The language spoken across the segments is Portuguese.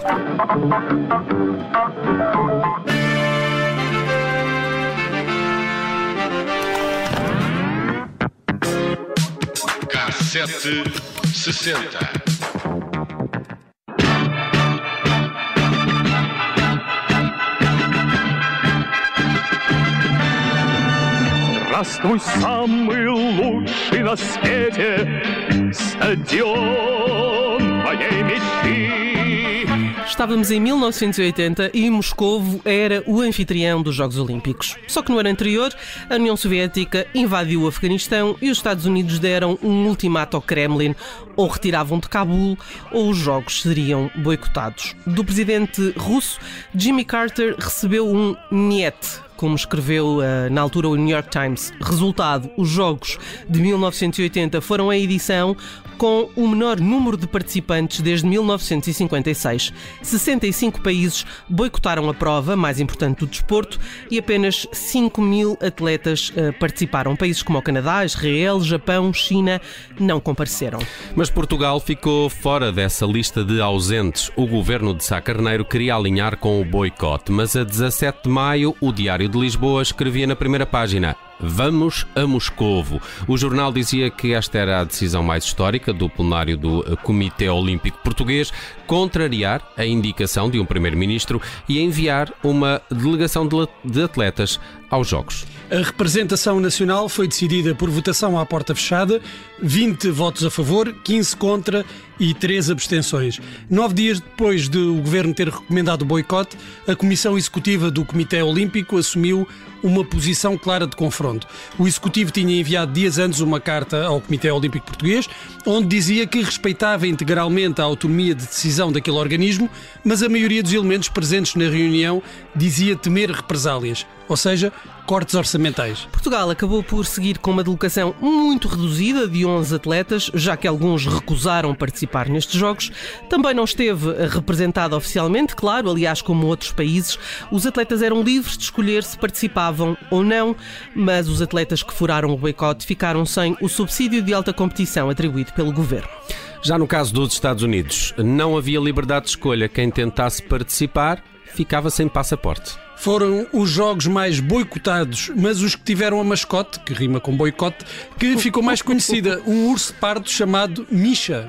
Cassete 60. Здравствуй, самый лучший на свете стадион моей мечты. Estávamos em 1980 e Moscovo era o anfitrião dos Jogos Olímpicos. Só que no ano anterior, a União Soviética invadiu o Afeganistão e os Estados Unidos deram um ultimato ao Kremlin: ou retiravam de Cabul ou os Jogos seriam boicotados. Do presidente russo, Jimmy Carter recebeu um niet, como escreveu na altura o New York Times. Resultado, os Jogos de 1980 foram a edição com o menor número de participantes desde 1956. 65 países boicotaram a prova mais importante do desporto e apenas 5.000 atletas participaram. Países como o Canadá, Israel, Japão, China não compareceram. Mas Portugal ficou fora dessa lista de ausentes. O governo de Sá Carneiro queria alinhar com o boicote, mas a 17 de maio o Diário de Lisboa escrevia na primeira página: vamos a Moscovo. O jornal dizia que esta era a decisão mais histórica do plenário do Comitê Olímpico Português, contrariar a indicação de um primeiro-ministro e enviar uma delegação de atletas aos Jogos. A representação nacional foi decidida por votação à porta fechada, 20 votos a favor, 15 contra e 3 abstenções. 9 dias depois de o Governo ter recomendado o boicote, a Comissão Executiva do Comitê Olímpico assumiu uma posição clara de confronto. O Executivo tinha enviado dias antes uma carta ao Comitê Olímpico Português, onde dizia que respeitava integralmente a autonomia de decisão daquele organismo, mas a maioria dos elementos presentes na reunião dizia temer represálias, ou seja, cortes orçamentais. Portugal acabou por seguir com uma delegação muito reduzida de 11 atletas, já que alguns recusaram participar nestes Jogos. Também não esteve representado oficialmente, claro, aliás, como outros países. Os atletas eram livres de escolher se participavam ou não, mas os atletas que furaram o boicote ficaram sem o subsídio de alta competição atribuído pelo governo. Já no caso dos Estados Unidos, não havia liberdade de escolha. Quem tentasse participar ficava sem passaporte. Foram os jogos mais boicotados, mas os que tiveram a mascote, que rima com boicote, que ficou mais conhecida, um urso pardo chamado Misha.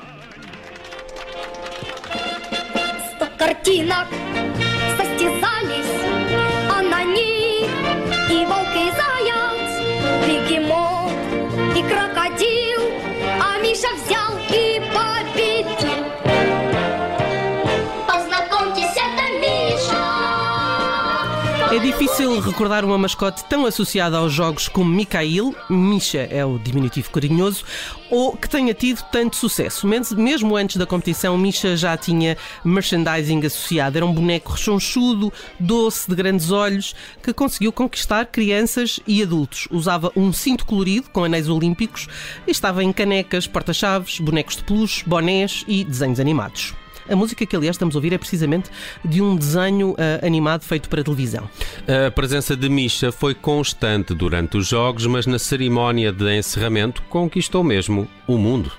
Картинок состязались, а на них и волк, и заяц, бегемот, и крокодил, а Миша взял и победил. Познакомьтесь, это Миша. É difícil recordar uma mascote tão associada aos Jogos como Mikhail, Misha é o diminutivo carinhoso, ou que tenha tido tanto sucesso. Mesmo antes da competição, Misha já tinha merchandising associado. Era um boneco rechonchudo, doce, de grandes olhos, que conseguiu conquistar crianças e adultos. Usava um cinto colorido com anéis olímpicos e estava em canecas, porta-chaves, bonecos de peluche, bonés e desenhos animados. A música que, aliás, estamos a ouvir é precisamente de um desenho animado feito para televisão. A presença de Misha foi constante durante os Jogos, mas na cerimónia de encerramento conquistou mesmo o mundo.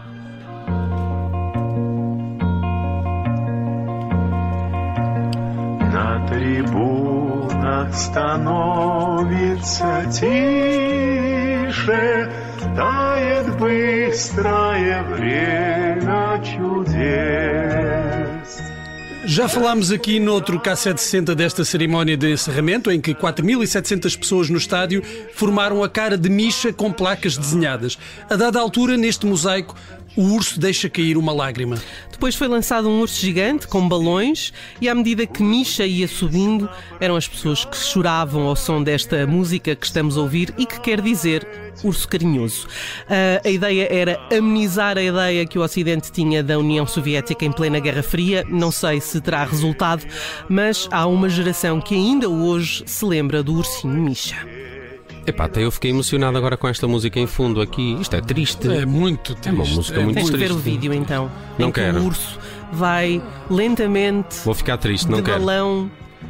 На трибунах становится тише, тает быстрое время чудес. Já falámos aqui noutro Cassete 60 desta cerimónia de encerramento, em que 4.700 pessoas no estádio formaram a cara de Misha com placas desenhadas. A dada altura, neste mosaico, o urso deixa cair uma lágrima. Depois foi lançado um urso gigante com balões e, à medida que Misha ia subindo, eram as pessoas que choravam ao som desta música que estamos a ouvir e que quer dizer urso carinhoso. A ideia era amenizar a ideia que o Ocidente tinha da União Soviética em plena Guerra Fria. Não sei se terá resultado, mas há uma geração que ainda hoje se lembra do ursinho Misha. Epá, até eu fiquei emocionado agora com esta música em fundo aqui. Isto é triste. É muito triste. É uma música muito Tens de triste. ver o vídeo então. Não em que quero. o urso vai lentamente Vou ficar triste, não de quero. balão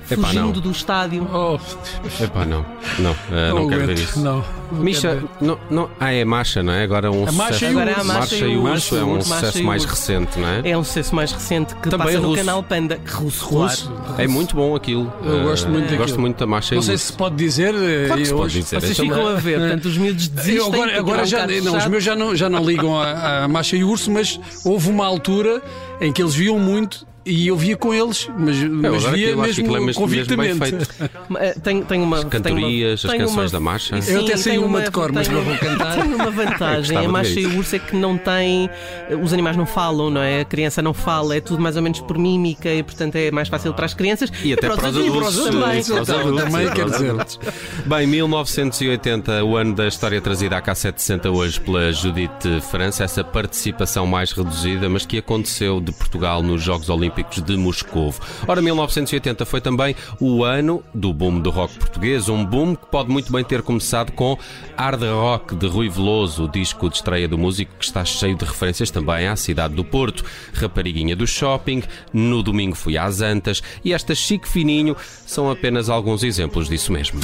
Epá, fugindo não. do estádio. Oh, Epá, não quero ver aguento, isso. Não. Misha, não, é Masha, não é? Agora um A Masha sucesso. e o Agora é a Urso. Masha Masha e e o o Urso. Urso é um Masha sucesso e o mais Urso. recente, não é? É um sucesso mais recente que Também passa no russo. canal Panda. Russo, Russo. claro. É muito bom aquilo. Eu gosto muito daquilo. Gosto muito da Masha e Não o sei Urso. se se pode dizer. Claro que se eu pode hoje- dizer. Vocês Então, ficam a ver, portanto, os miúdos desistem. Eu agora porque é um já, bocado não, os chato. meus já não ligam à Masha e o Urso, mas houve uma altura em que eles viam muito e eu via com eles, mas agora via aquilo, acho que aquilo é mesmo mesmo bem convictamente. feito. Tenho uma. Cantorias, as tenho canções uma- da Masha. Sim, Eu até sei tenho uma de cor, mas tenho- não vou cantar. Tenho uma vantagem. gostava A de Masha ver e o isso. Urso é que não tem. Os animais não falam, não é? A criança não fala, é tudo mais ou menos por mímica e, portanto, é mais fácil para as crianças E até para os adultos também. para os adultos, também, sim, quer para os dizer. adultos. Bem, 1980, o ano da história trazida à K760 hoje pela Judite França, essa participação mais reduzida, mas que aconteceu de Portugal nos Jogos Olímpicos de Moscovo. Ora, 1980 foi também o ano do boom do rock português, um boom que pode muito bem ter começado com Hard Rock de Rui Veloso, o disco de estreia do músico que está cheio de referências também à cidade do Porto, Rapariguinha do Shopping, No Domingo Fui às Antas e esta Chique Fininho são apenas alguns exemplos disso mesmo.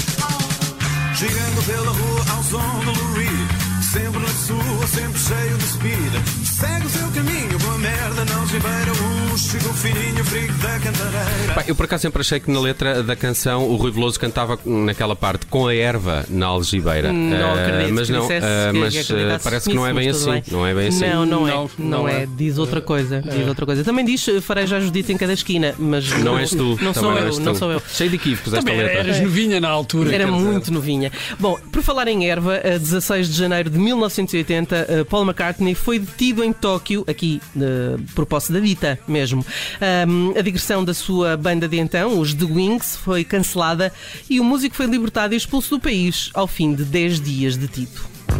Chegando pela rua ao som do Lou Reed, sempre na sua, sempre cheio de speed. Segue o seu caminho, boa merda, não se beira. Chico Fininho, frigo da cantareira. Pá, eu por acaso sempre achei que na letra da canção o Rui Veloso cantava naquela parte com a erva na algibeira. Não acredito mas que não, dissesse mas que acreditasse parece que não é nisso, bem mas tudo assim. bem. Não é bem assim. Não é. Diz outra coisa. Diz outra coisa. Também diz farei já Judite em cada esquina, mas Não és tu. Não também sou eu, és não tu. sou eu. Cheio de equívocos esta Também letra. eras novinha na altura. Era quer dizer. muito novinha. Bom, por falar em erva, a 16 de janeiro de 1980, Paul McCartney foi detido em Tóquio, aqui por posse da Vita mesmo. A digressão da sua banda de então, os The Wings, foi cancelada e o músico foi libertado e expulso do país ao fim de 10 dias detido.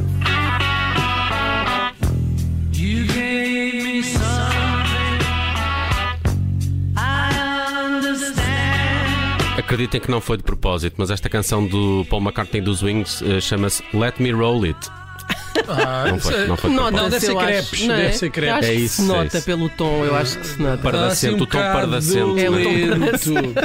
Acreditem que não foi de propósito, mas esta canção do Paul McCartney dos Wings chama-se Let Me Roll It. Não foi de Não, propósito. deve ser eu acho, crepes, não é? deve ser Eu crepes. acho É que isso, se é nota isso. pelo tom, eu acho que se nota. Pardacento, o tom pardacento. É o tom lento.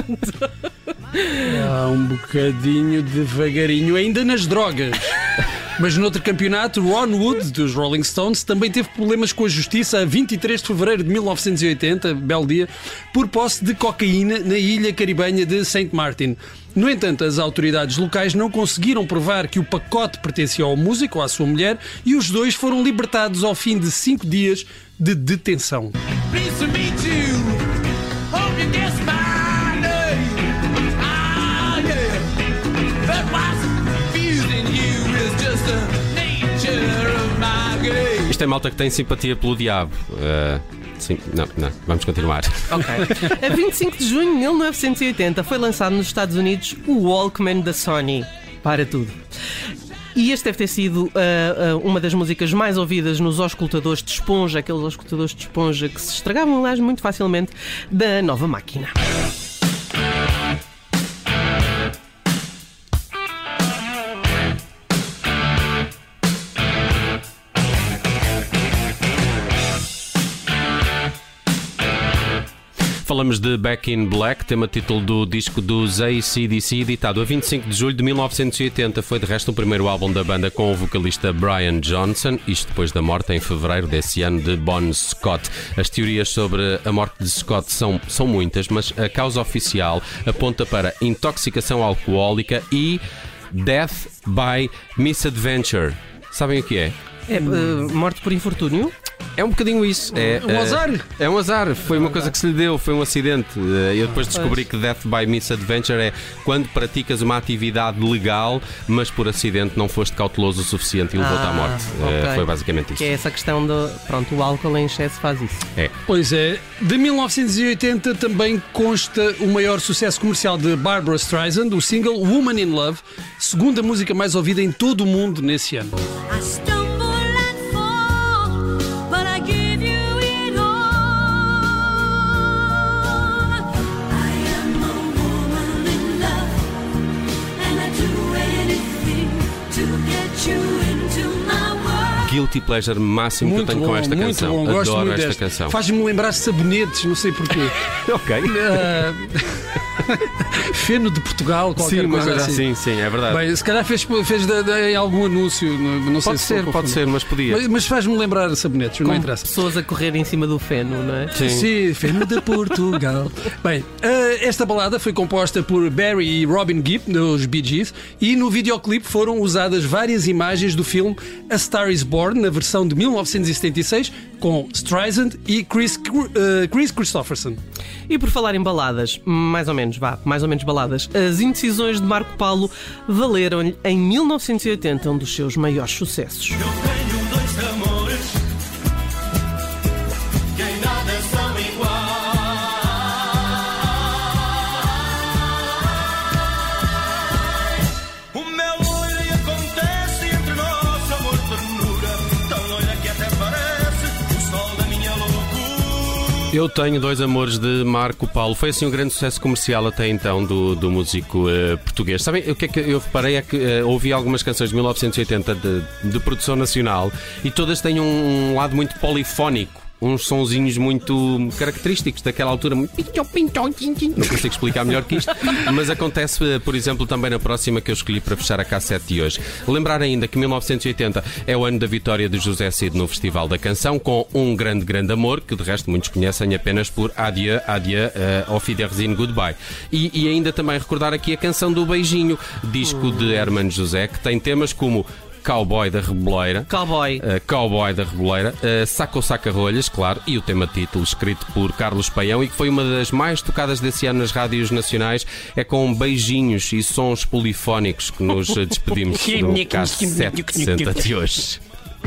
Um bocadinho devagarinho, ainda nas drogas. Mas noutro campeonato, Ron Wood, dos Rolling Stones, também teve problemas com a justiça a 23 de fevereiro de 1980, belo dia, por posse de cocaína na ilha caribenha de St. Martin. No entanto, as autoridades locais não conseguiram provar que o pacote pertencia ao músico ou à sua mulher e os dois foram libertados ao fim de 5 dias de detenção. Pleased to meet you. Hope you guess my name. Ah, yeah. But what's confusing you is just the nature of my game. Isto é malta que tem simpatia pelo diabo. Sim, não, vamos continuar. Ok. A 25 de junho de 1980 foi lançado nos Estados Unidos o Walkman da Sony. Para tudo. E este deve ter sido uma das músicas mais ouvidas nos auscultadores de esponja, aqueles auscultadores de esponja que se estragavam, aliás, muito facilmente, da nova máquina. Falamos de Back in Black, tema título do disco dos AC/DC, editado a 25 de julho de 1980. Foi de resto o primeiro álbum da banda com o vocalista Brian Johnson, isto depois da morte em fevereiro desse ano de Bon Scott. As teorias sobre a morte de Scott são muitas, mas a causa oficial aponta para intoxicação alcoólica e Death by Misadventure. Sabem o que é? É morte por infortúnio? É um bocadinho isso. É Um azar? É um azar. Foi uma coisa que se lhe deu, foi um acidente. Eu depois descobri que Death by Misadventure é quando praticas uma atividade legal, mas por acidente não foste cauteloso o suficiente e levou-te à morte. Ok. Foi basicamente isso. Que é essa questão do. Pronto, o álcool em excesso faz isso. É. Pois é, de 1980 também consta o maior sucesso comercial de Barbra Streisand, o single Woman in Love, segunda música mais ouvida em todo o mundo nesse ano. I stumble and fall, but I give you it all. I am a woman in love, and I do anything to get you into my world. Gil guilty pleasure máximo que eu tenho com esta muito canção. bom, gosto Adoro muito esta desta. canção. Faz-me lembrar sabonetes, não sei porquê. Ok. Feno de Portugal, qualquer Sim, coisa assim. sim, é verdade. Bem, se calhar fez em algum anúncio, não sei Pode se ser, estou a pode confundir. ser, mas podia. Mas faz-me lembrar sabonetes, não interessa. Pessoas a correr em cima do feno, não é? Sim, Feno de Portugal. Bem, esta balada foi composta por Barry e Robin Gibb, dos Bee Gees, e no videoclipe foram usadas várias imagens do filme A Star Is Born, na versão de 1976, com Streisand e Chris Christopherson. E por falar em baladas, mais ou menos baladas, as indecisões de Marco Paulo valeram-lhe em 1980 um dos seus maiores sucessos. Eu tenho dois amores que em nada são iguais. O meu olho e acontece entre nós, amor, ternura. Tão olha que até parece o sol da minha loucura. Eu tenho dois amores de Marco Paulo. Foi assim um grande sucesso comercial até então do músico português. Sabem, o que é que eu reparei é que ouvi algumas canções de 1980 de produção nacional e todas têm um lado muito polifónico. Uns sonzinhos muito característicos daquela altura, muito não consigo explicar melhor que isto, mas acontece, por exemplo, também na próxima que eu escolhi para fechar a cassete de hoje. Lembrar ainda que 1980 é o ano da vitória de José Cid no Festival da Canção, com Um Grande Grande Amor, que de resto muitos conhecem apenas por Adieu, Adieu, Auf Wiedersehen, Goodbye. E ainda também recordar aqui a canção do Beijinho, disco de Hermano José, que tem temas como Cowboy da Reboleira, Cowboy da Reboleira, Saco Saca-Rolhas, claro, e o tema título escrito por Carlos Paião e que foi uma das mais tocadas desse ano nas rádios nacionais. É com beijinhos e sons polifónicos que nos despedimos do Cassete 60 de hoje.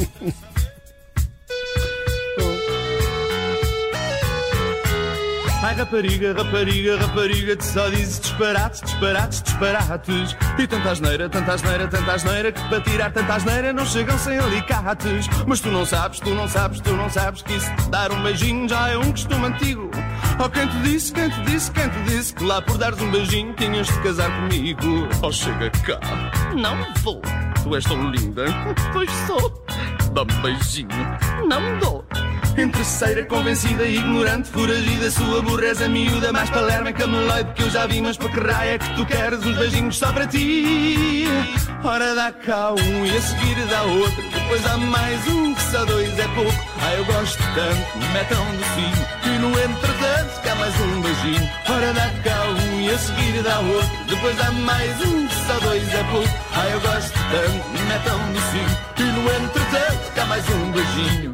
Ai rapariga, rapariga, rapariga, tu só dizes disparates, disparates, disparates. E tanta asneira, tanta asneira, tanta asneira, que para tirar tanta asneira não chegam sem alicates. Mas tu não sabes, tu não sabes, tu não sabes que isso de dar um beijinho já é um costume antigo. Oh, quem te disse, quem te disse, quem te disse que lá por dares um beijinho tinhas de casar comigo? Oh, chega cá. Não vou. Tu és tão linda. Pois sou. Dá-me beijinho. Não dou. Interesseira, convencida, ignorante, foragida, sua aborrece a miúda, mais palerma e cameloide que eu já vi, mas para que raia é que tu queres uns beijinhos só para ti? Ora dá cá um e a seguir dá outro, depois há mais um que só dois é pouco. Ah, eu gosto tanto, me é tão docinho, e no entretanto cá mais um beijinho. Ora dá cá um e a seguir dá outro, depois há mais um que só dois é pouco. Ah, eu gosto tanto, me é tão docinho, e no entretanto cá mais um beijinho.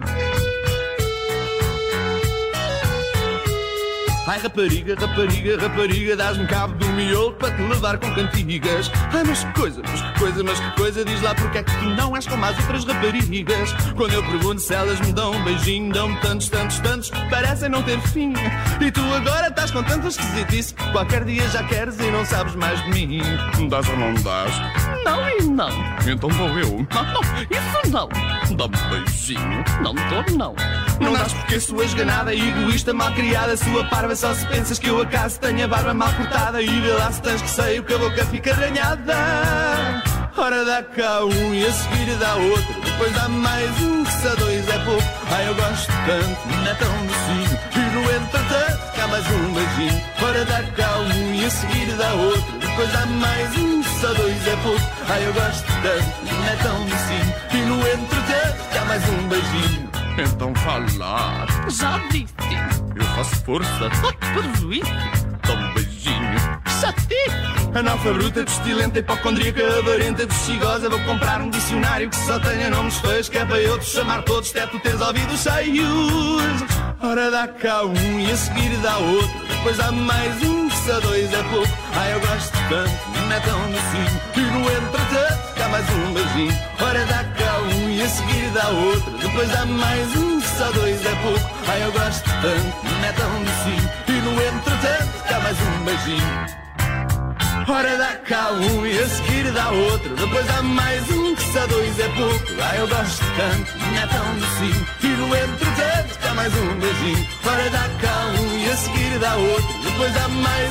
Ai rapariga, rapariga, rapariga, dás-me cabo do miolo para te levar com cantigas. Ai mas que coisa, mas que coisa, mas que coisa, diz lá porque é que tu não és como as outras raparigas. Quando eu pergunto se elas me dão um beijinho, dão-me tantos, tantos, tantos, parecem não ter fim. E tu agora estás com tanta esquisitice que qualquer dia já queres e não sabes mais de mim. Dás ou não dás? Não e não. Então dou eu. Não, não, isso não. Dá-me beijinho. Não dou, não. Não dás porque sua esganada e egoísta, mal criada, sua parva. Só se pensas que eu acaso tenho a barba mal cortada, e vê lá se tens receio que a boca fica arranhada. Ora dá cá um e a seguir dá outro, depois há mais um que só dois é pouco. Ai eu gosto tanto, não é tão docinho, e no entretanto cá mais um beijinho. Ora dá cá um e a seguir dá outro, depois há mais um que só dois é pouco. Ai eu gosto tanto, não é tão docinho, e no entretanto cá mais um beijinho. Então falar. Já disse. Eu faço força. Prejuízo. Dá um beijinho. Chatice. Analfabrota, pestilenta, hipocondríaca, avarenta, bexigosa. Vou comprar um dicionário que só tenha nomes feios, que é para eu te chamar todos, até tu teres ouvidos cheios. Ora dá cá um e a seguir dá outro, depois há mais um que só dois é pouco. Ai eu gosto tanto, não é tão docinho, e no entretanto cá mais um beijinho. Ora dá cá um e a seguir dá outro, depois há mais um que só dois é pouco. Ai eu gosto tanto, não é tão docinho, e no entretanto cá mais um beijinho. Ora dá cá um e a seguir dá outro, depois há mais um que só dois é pouco. Ai eu gosto tanto, não é tão docinho, e no entretanto cá mais um beijinho. Ora dá cá um e a seguir dá outro, depois há mais um que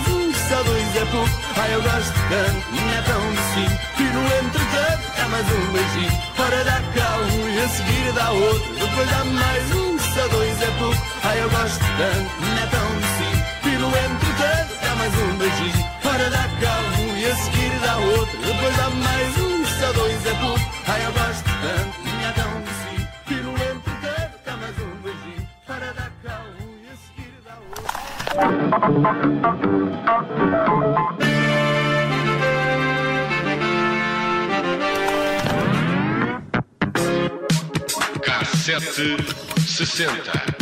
só dois é pouco. Ai, eu gosto tanto, não é tão docinho. E no entretanto, dá mais um beijinho. Ora dá cá um e a seguir dá outro. Depois dá mais um, só dois é pouco. Ai, eu gosto tanto, não é tão docinho. E no entretanto, dá mais um beijinho. Ora dá cá um e a seguir dá outro. Depois dá mais um, só dois é pouco. Ai, eu gosto tanto, não é tão docinho. E no entretanto, dá mais um beijinho. Ora dá cá um e a seguir dá Cassete 60.